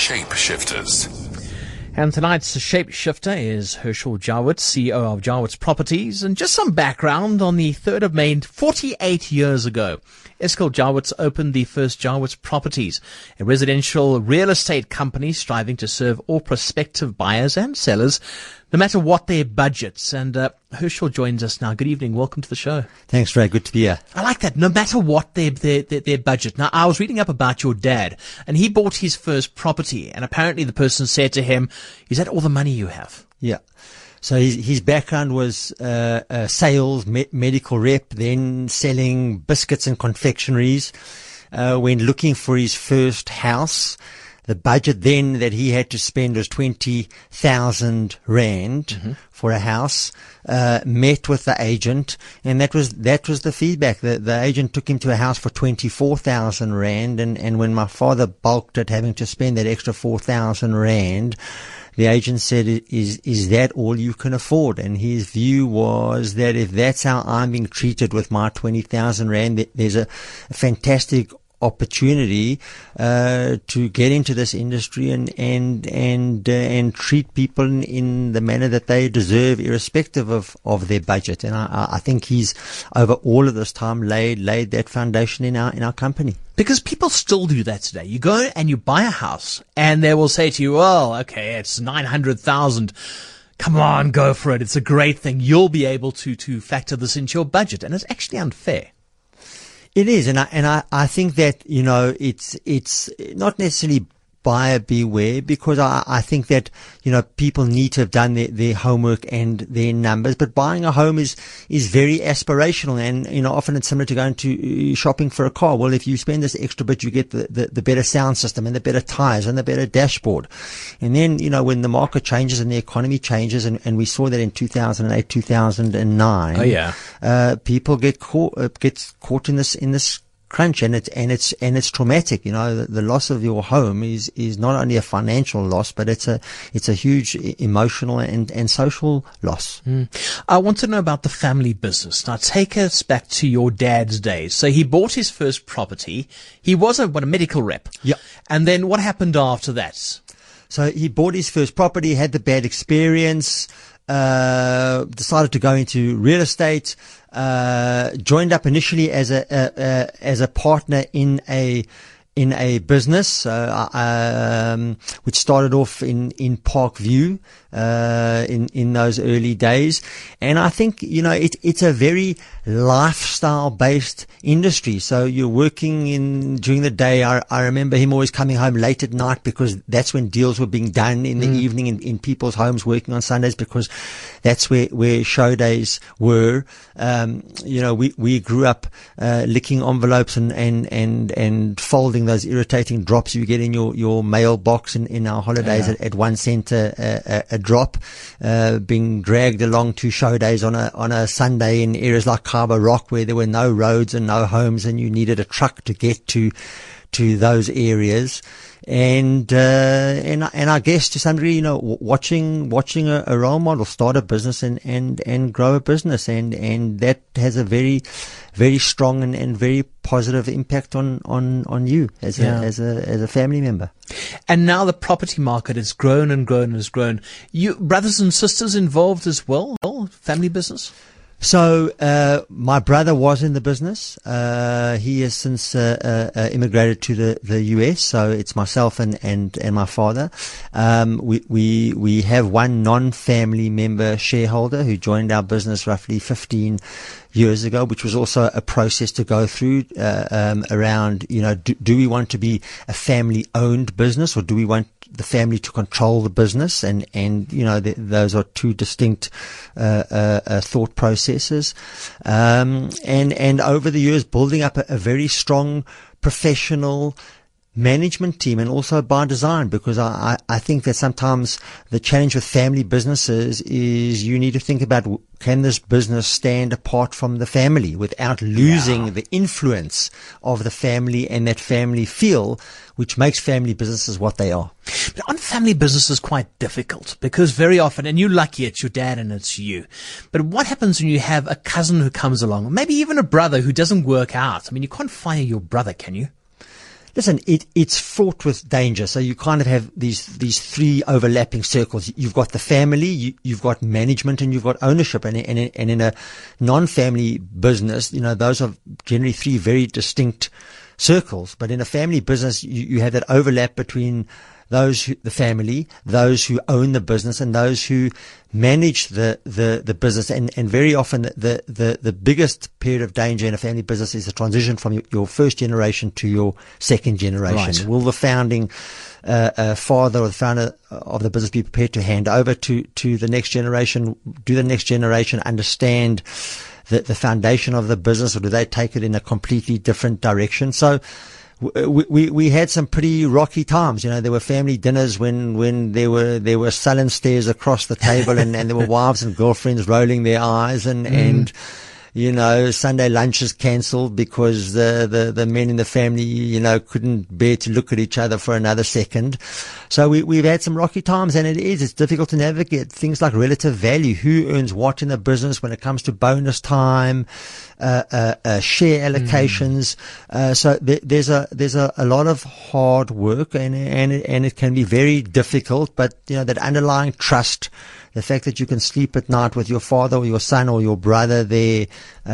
Shapeshifters. And tonight's shapeshifter is Herschel Jawitz, CEO of Jawitz Properties. And just some background, on the 3rd of May, 48 years ago, Eskil Jawitz opened the first Jawitz Properties, a residential real estate company striving to serve all prospective buyers and sellers, no matter what their budgets. And Herschel joins us now. Good evening. Welcome to the show. Thanks, Ray. Good to be here. I like that. No matter what their budget. Now, I was reading up about your dad, and he bought his first property, and apparently the person said to him, "Is that all the money you have?" Yeah. So his background was sales, medical rep, then selling biscuits and confectionaries. When looking for his first house, the budget then that he had to spend was 20,000 rand for a house. Met with the agent, and that was the feedback. The agent took him to a house for 24,000 rand, and when my father balked at having to spend that extra 4,000 rand, the agent said, is that all you can afford? And his view was that if that's how I'm being treated with my 20,000 rand, there's a fantastic opportunity to get into this industry and treat people in the manner that they deserve, irrespective of their budget. And I think he's, over all of this time, laid that foundation in our company. Because people still do that today. You go and you buy a house, and they will say to you, "Well, okay, it's 900,000. Come on, go for it. It's a great thing. You'll be able to factor this into your budget." And it's actually unfair. It is, and I think that, it's not necessarily buyer beware, because I think that, people need to have done their homework and their numbers. But buying a home is very aspirational, and, often it's similar to going to shopping for a car. Well, if you spend this extra bit, you get the better sound system and the better tires and the better dashboard. And then, when the market changes and the economy changes, and we saw that in 2008, 2009. Oh, yeah. People get caught in this crunch, and it's traumatic. The loss of your home is not only a financial loss, but it's a huge emotional and social loss. I want to know about the family business. Now, take us back to your dad's days. So he bought his first property. He was a medical rep. Yeah. And then what happened after that? So he bought his first property, had the bad experience, decided to go into real estate, joined up initially as a partner in a business, which started off in Parkview, in those early days. And I think, it's a very lifestyle based industry. So you're working during the day. I remember him always coming home late at night, because that's when deals were being done in the evening in people's homes, working on Sundays, because that's where show days were. We grew up, licking envelopes and folding those irritating drops you get in your mailbox in our holidays at 1 cent a drop, being dragged along to show days on a Sunday in areas like Kaba Rock, where there were no roads and no homes, and you needed a truck to get to those areas. And I guess to some degree, watching a role model start a business and grow a business, and that has a very, very strong and very positive impact on you as a family member. And now the property market has grown and grown and has grown. You brothers and sisters involved as well? Family business? So my brother was in the business. He has since immigrated to the US. So it's myself and my father. We have one non-family member shareholder who joined our business roughly 15 years ago, which was also a process to go through around, do we want to be a family-owned business, or do we want the family to control the business? And those are two distinct thought processes. And over the years, building up a very strong professional management team, and also by design, because I think that sometimes the challenge with family businesses is you need to think about, can this business stand apart from the family without losing the influence of the family and that family feel, which makes family businesses what they are. But on family business is quite difficult, because very often, and you're lucky it's your dad and it's you, but what happens when you have a cousin who comes along, or maybe even a brother who doesn't work out? I mean, you can't fire your brother, can you? Listen, it's fraught with danger. So you kind of have these three overlapping circles. You've got the family, you've got management, and you've got ownership. And in a non-family business, those are generally three very distinct circles. But in a family business, you have that overlap between the family, those who own the business, and those who manage the business. And very often the biggest period of danger in a family business is the transition from your first generation to your second generation. Right. Will the founding father or the founder of the business be prepared to hand over to the next generation? Do the next generation understand the foundation of the business, or do they take it in a completely different direction? So we had some pretty rocky times. There were family dinners when there were sullen stares across the table, and there were wives and girlfriends rolling their eyes, and Sunday lunches cancelled because the men in the family, couldn't bear to look at each other for another second. So we've had some rocky times, and it's difficult to navigate things like relative value. Who earns what in the business when it comes to bonus time, share allocations. So there's a lot of hard work, and it can be very difficult, but that underlying trust, the fact that you can sleep at night with your father or your son or your brother there,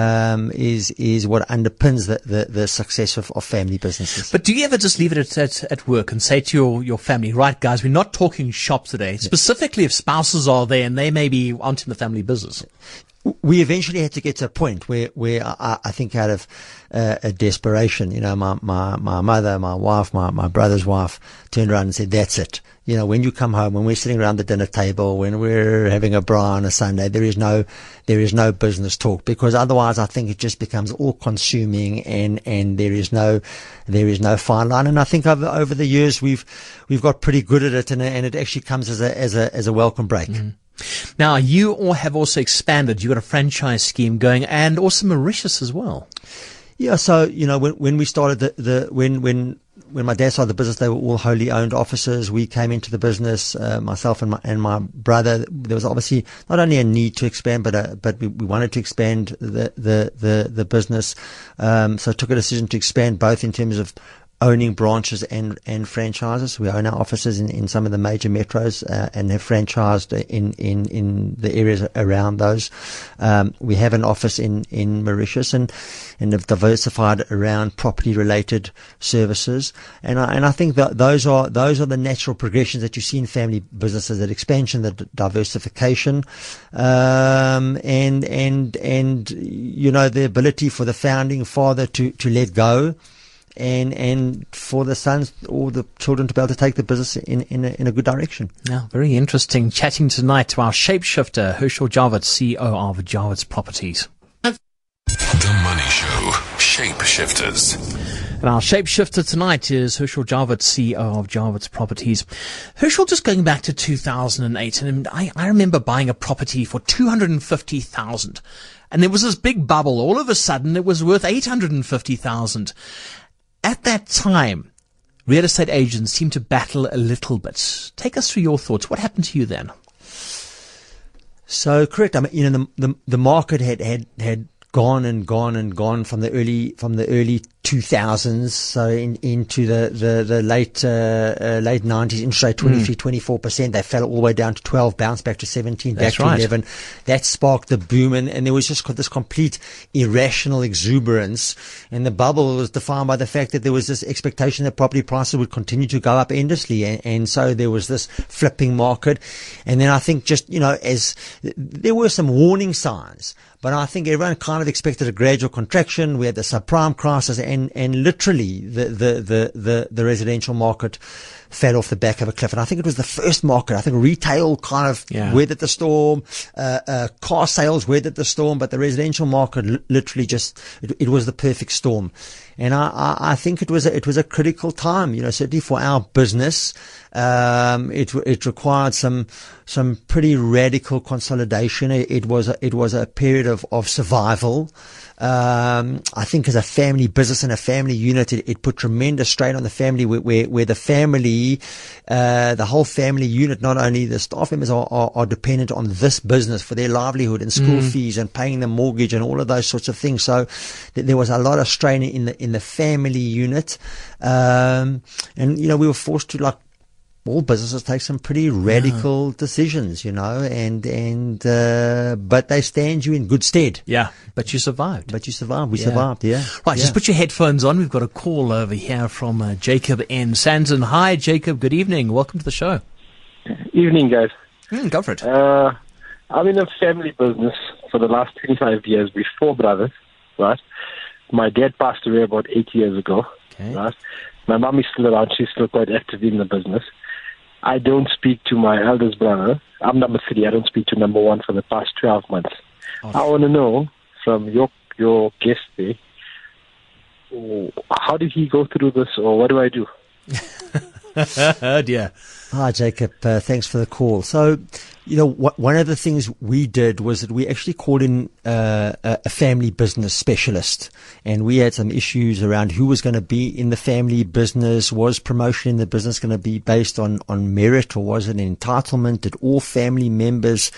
is what underpins the success of family businesses. But do you ever just leave it at work and say to your family, right, guys, we're not talking shop today, specifically if spouses are there and they maybe aren't in the family business? We eventually had to get to a point where I think out of a desperation, my mother, my wife, my brother's wife turned around and said, that's it. When you come home, when we're sitting around the dinner table, when we're having a bra on a Sunday, there is no business talk, because otherwise I think it just becomes all consuming, and there is no fine line. And I think over the years we've got pretty good at it, and it actually comes as a welcome break. Mm-hmm. Now, you all have also expanded. You've got a franchise scheme going, and also Mauritius as well. Yeah. So, when we started when my dad started the business, they were all wholly owned offices. We came into the business, myself and my brother. There was obviously not only a need to expand, but we wanted to expand the business. So I took a decision to expand both in terms of owning branches and franchises. We own our offices in some of the major metros, and have franchised in the areas around those. We have an office in Mauritius, and have diversified around property related services. And I think that those are the natural progressions that you see in family businesses: that expansion, the diversification, and the ability for the founding father to let go, and for the sons or the children to be able to take the business in a good direction. Yeah, very interesting. Chatting tonight to our shapeshifter, Herschel Jawitz, CEO of Jawitz Properties. The Money Show, Shapeshifters. And our shapeshifter tonight is Herschel Jawitz, CEO of Jawitz Properties. Herschel, just going back to 2008, and I remember buying a property for $250,000. And there was this big bubble. All of a sudden, it was worth $850,000. At that time, real estate agents seemed to battle a little bit. Take us through your thoughts. What happened to you then? So correct. I mean, the market had gone from the early 2000s, so into the late 90s. Interest rate 23-24%. They fell all the way down to 12, bounced back to 17, back to 11. That sparked the boom, and there was just this complete irrational exuberance. And the bubble was defined by the fact that there was this expectation that property prices would continue to go up endlessly, and so there was this flipping market. And then I think just as there were some warning signs, but I think everyone kind of expected a gradual contraction. We had the subprime crisis, and literally the residential market fell off the back of a cliff. And I think it was the first market. I think retail kind of weathered the storm. Car sales weathered the storm, but the residential market literally just, it was the perfect storm. And I think it was a critical time, certainly for our business. It required some pretty radical consolidation. It was a period of survival. I think as a family business and a family unit, it put tremendous strain on the family, where the family, the whole family unit, not only the staff members are dependent on this business for their livelihood and school fees and paying the mortgage and all of those sorts of things. So there was a lot of strain in in the family unit. And, you know, we were forced to, like all businesses, take some pretty radical decisions, you know, but they stand you in good stead. Yeah, but you survived. We survived, yeah. Right, Yeah. just put your headphones on. We've got a call over here from Jacob in Sandton. Hi, Jacob. Good evening. Welcome to the show. Evening, guys. Go for it. I'm in a family business for the last 25 years. We're 4 brothers, right? My dad passed away about 8 years ago, Okay. right? My mom is still around. She's still quite active in the business. I don't speak to my eldest brother. I'm number 3. I don't speak to number 1 for the past 12 months. I want to know from your guest there, how did he go through this, or what do I do? Oh, dear. Hi, Jacob. Thanks for the call. So, you know, one of the things we did was that we actually called in a family business specialist, and we had some issues around who was going to be in the family business. Was promotion in the business going to be based on merit, or was it an entitlement? Did all family members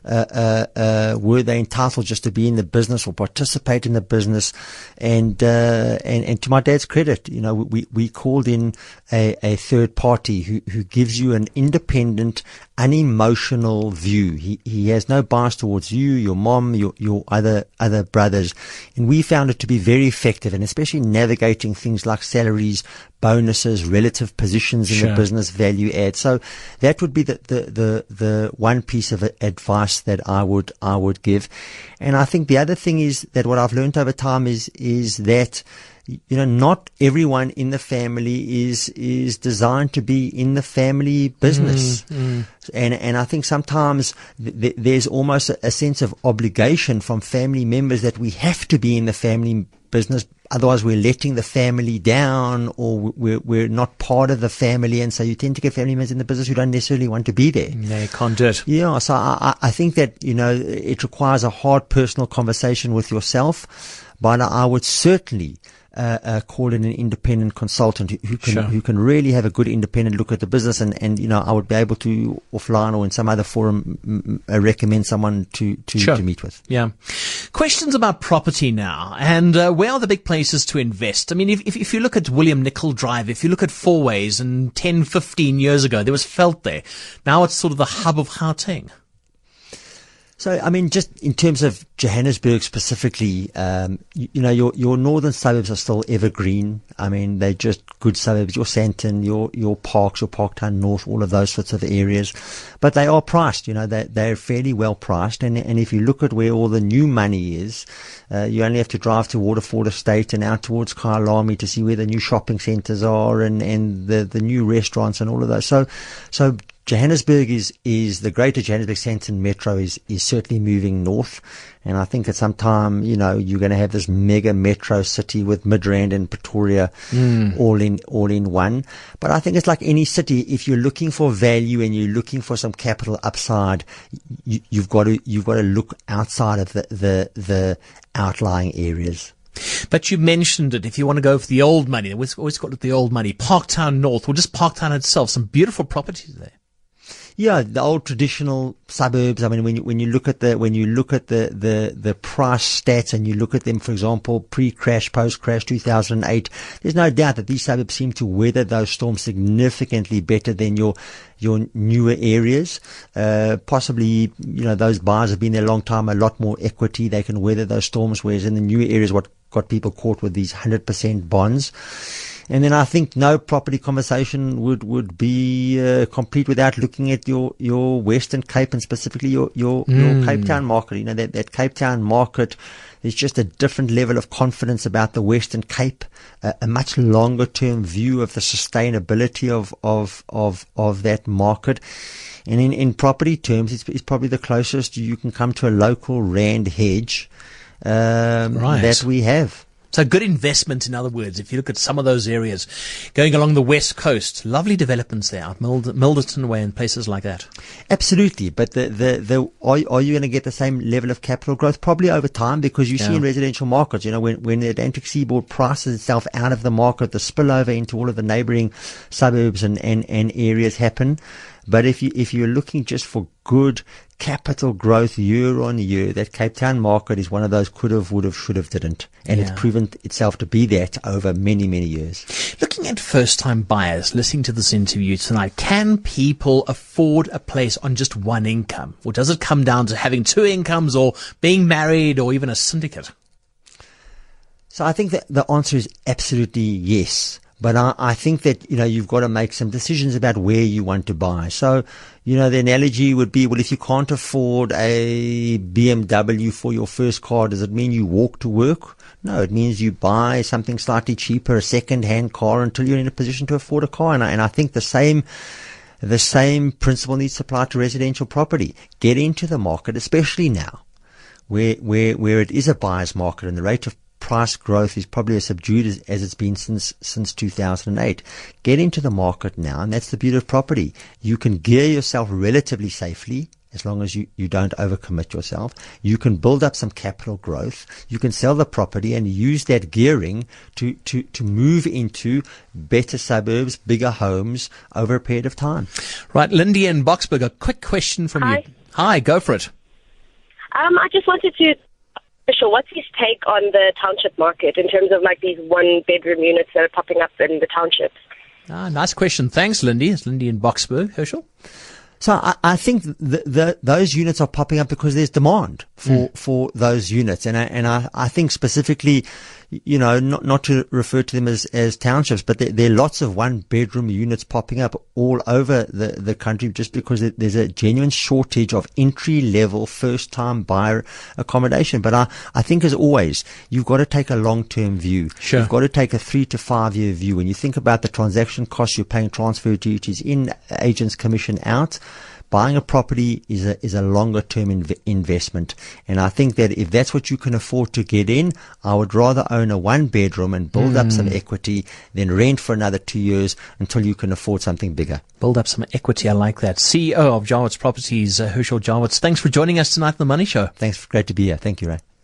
were they entitled just to be in the business or participate in the business? And to my dad's credit, you know, we called in a third party who gives you an independent, unemotional view. He has no bias towards you, your mom, your other brothers, and we found it to be very effective, and especially navigating things like salaries, bonuses, relative positions in the business, value add. So that would be the one piece of advice that I would give. And I think the other thing is that what I've learned over time is that, you know, not everyone in the family is designed to be in the family business. And I think sometimes there's almost a sense of obligation from family members that we have to be in the family business. Otherwise we're letting the family down, or we're not part of the family. And so you tend to get family members in the business who don't necessarily want to be there. No, you can't do it. Yeah. So I think that, you know, it requires a hard personal conversation with yourself, but I would certainly call in an independent consultant who can really have a good independent look at the business, and you know, I would be able to offline or in some other forum recommend someone to meet with. Yeah. Questions about property now, and where are the big places to invest? I mean, if you look at William Nicol Drive, if you look at Fourways, and 10, 15 years ago there was Veld there. Now it's sort of the hub of Gauteng. So, I mean, just in terms of Johannesburg specifically, you know, your northern suburbs are still evergreen. I mean, they're just good suburbs. Your Sandton, your Parks, your Parktown North, all of those sorts of areas. But they are priced, you know, they're fairly well priced. And if you look at where all the new money is, you only have to drive to Waterford Estate and out towards Kyalami to see where the new shopping centres are and the new restaurants and all of those. So Johannesburg is the greater Johannesburg Sandton Metro is certainly moving north. And I think at some time, you know, you're going to have this mega metro city with Midrand and Pretoria all in one. But I think it's like any city. If you're looking for value and you're looking for some capital upside, you've got to look outside of the outlying areas. But you mentioned it. If you want to go for the old money, we always call it the old money. Parktown North, or just Parktown itself, some beautiful properties there. Yeah, the old traditional suburbs. I mean, when you look at the price stats and you look at them, for example, pre-crash, post-crash, 2008, there's no doubt that these suburbs seem to weather those storms significantly better than your newer areas. Possibly, you know, those buyers have been there a long time, a lot more equity. They can weather those storms, whereas in the newer areas, what got people caught with these 100% bonds. And then I think no property conversation would be complete without looking at your Western Cape, and specifically your Cape Town market. You know, that Cape Town market, there's just a different level of confidence about the Western Cape, a much longer term view of the sustainability of that market. And in property terms, it's probably the closest you can come to a local rand hedge that we have. So good investment, in other words, if you look at some of those areas going along the west coast, lovely developments there, out Milderton Way and places like that. Absolutely, but are you going to get the same level of capital growth? Probably over time, because you see in residential markets, you know, when the Atlantic Seaboard prices itself out of the market, the spillover into all of the neighbouring suburbs and areas happen. But if you're looking just for good capital growth year on year. That Cape Town market is one of those could have, would have, should have, didn't. And it's proven itself to be that over many, many years. Looking at first-time buyers, listening to this interview tonight, can people afford a place on just one income? Or does it come down to having two incomes or being married or even a syndicate? So I think that the answer is absolutely yes. But I think that, you've got to make some decisions about where you want to buy. So, the analogy would be, well, if you can't afford a BMW for your first car, does it mean you walk to work? No, it means you buy something slightly cheaper, a second-hand car, until you're in a position to afford a car. And I think the same principle needs to apply to residential property. Get into the market, especially now, where it is a buyer's market and the rate of price growth is probably as subdued as it's been since 2008. Get into the market now, and that's the beauty of property. You can gear yourself relatively safely as long as you don't overcommit yourself. You can build up some capital growth. You can sell the property and use that gearing to move into better suburbs, bigger homes over a period of time. Right, Lindy in Boksburg, a quick question from you. Hi, go for it. I just wanted to what's his take on the township market in terms of like these one-bedroom units that are popping up in the townships? Nice question. Thanks, Lindy. It's Lindy in Boksburg. Herschel? So I think those units are popping up because there's demand for those units. And I think specifically, not to refer to them as townships, but there are lots of one-bedroom units popping up all over the country just because there's a genuine shortage of entry-level first-time buyer accommodation. But I think, as always, you've got to take a long-term view. Sure. You've got to take a 3 to 5 year view. When you think about the transaction costs, you're paying transfer duties in, agents commission out. Buying a property is a longer term investment. And I think that if that's what you can afford to get in, I would rather own a one bedroom and build up some equity than rent for another 2 years until you can afford something bigger. Build up some equity. I like that. CEO of Jarwitz Properties, Herschel Jarwitz. Thanks for joining us tonight on The Money Show. Thanks. Great to be here. Thank you, Ray.